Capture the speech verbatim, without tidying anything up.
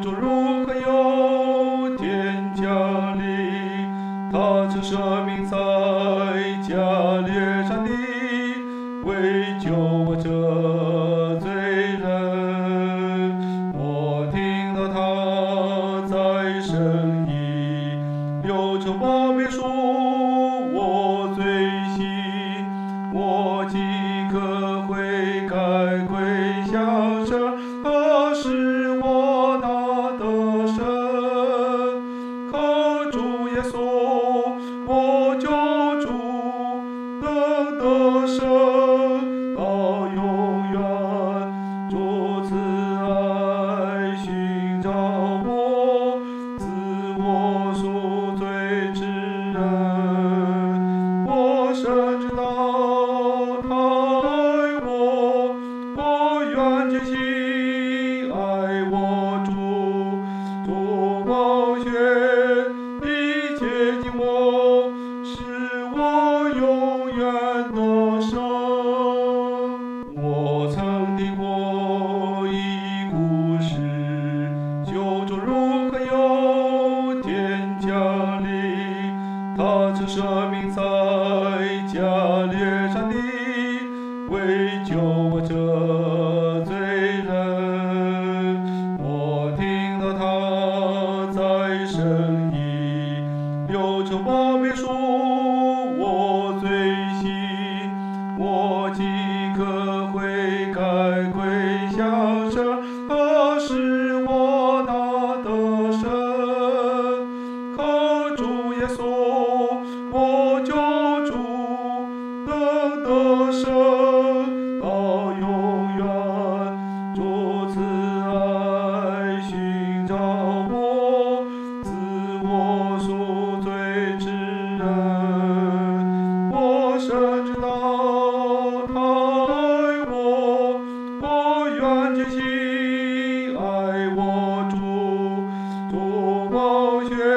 主如何有天降临，他赐生命在加略山地，为救我这罪人。我听到他在声音，流出宝贝书我罪行，我即刻悔改归向神，他是我大得胜。靠主耶稣我救主能得胜到永远。主慈爱寻找我，赐我赎罪之人。我深知道他爱我，我愿尽心爱我主。主宝血已洁净我，使我永远得胜。我曾听过一故事，救主如何有天降临，他赐生命在加略山地，为救我这罪人。我听到他在声音，流出宝贝书我罪行，我即刻悔改归向神，他是我大得胜。靠主耶稣我救主能得胜到永远。主慈爱寻找我，赐我赎罪之人。我深知道他爱我，我愿尽心爱我主。主宝血